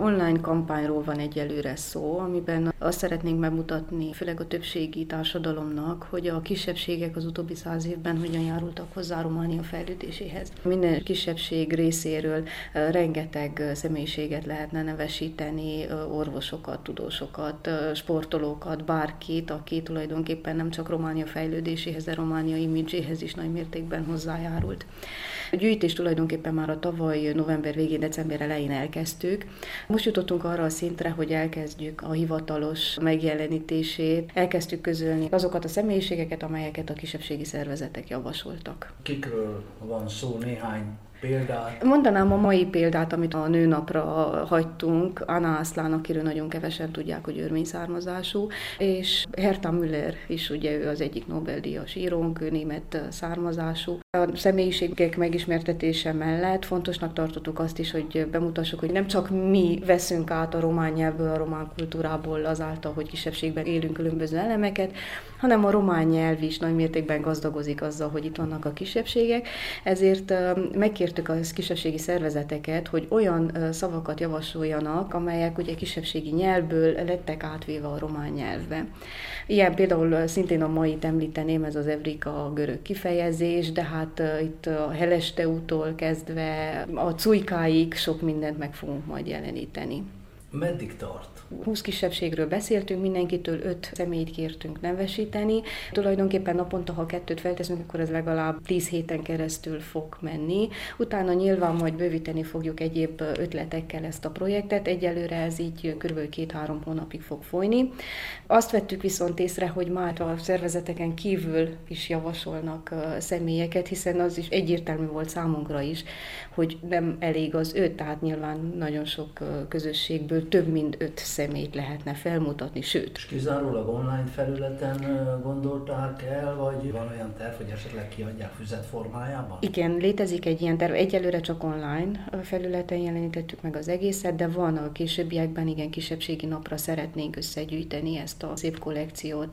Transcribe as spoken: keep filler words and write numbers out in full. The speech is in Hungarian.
online kampányról van egyelőre szó, amiben azt szeretnénk megmutatni, főleg a többségi társadalomnak, hogy a kisebbségek az utóbbi száz évben hogyan járultak hozzá Románia fejlődéséhez. Minden kisebbség részéről rengeteg személyiséget lehetne nevesíteni, orvosokat, tudósokat, sportolókat, bárkit, aki tulajdonképpen nem csak Románia fejlődéséhez, de Románia imidzséhez is nagy mértékben hozzájárult. A gyűjtést tulajdonképpen már a tavaly november végén, december elején elkezdtük. Most jutottunk arra a szintre, hogy elkezdjük a hivatalos megjelenítését, elkezdtük közölni azokat a személyiségeket, amelyeket a kisebbségi szervezetek javasoltak. Kikről van szó, néhány példát? Mondanám a mai példát, amit a nőnapra hagytunk. Anna Aslan, akiről nagyon kevesen tudják, hogy örmény származású, és Herta Müller is, ugye ő az egyik Nobel-díjas írónk, ő német származású. A személyiségek megismertetése mellett fontosnak tartottuk azt is, hogy bemutassuk, hogy nem csak mi veszünk át a román nyelvből, a román kultúrából azáltal, hogy kisebbségben élünk különböző elemeket, hanem a román nyelv is nagy mértékben gazdagozik azzal, hogy itt vannak a kisebbségek. Ezért megkértük a kisebbségi szervezeteket, hogy olyan szavakat javasoljanak, amelyek ugye kisebbségi nyelvből lettek átvéve a román nyelvbe. Ilyen például szintén a mait említeném, ez az evrika görög kifejezés, de hát itt a Helesteútól kezdve a Cujkáig sok mindent meg fogunk majd jeleníteni. Meddig tart? húsz kisebbségről beszéltünk, mindenkitől öt személyt kértünk nevesíteni. Tulajdonképpen naponta, ha kettőt felteszünk, akkor ez legalább tíz héten keresztül fog menni. Utána nyilván majd bővíteni fogjuk egyéb ötletekkel ezt a projektet. Egyelőre ez így kb. két-három hónapig fog folyni. Azt vettük viszont észre, hogy már a szervezeteken kívül is javasolnak személyeket, hiszen az is egyértelmű volt számunkra is, hogy nem elég az öt, tehát nyilván nagyon sok közösségből több mint öt személyt lehetne felmutatni, sőt. És kizárólag online felületen gondolták el, vagy van olyan terv, hogy esetleg kiadják füzet formájában? Igen, létezik egy ilyen terv. Egyelőre csak online felületen jelenítettük meg az egészet, de van a későbbiekben, igen, kisebbségi napra szeretnénk összegyűjteni ezt a szép kollekciót.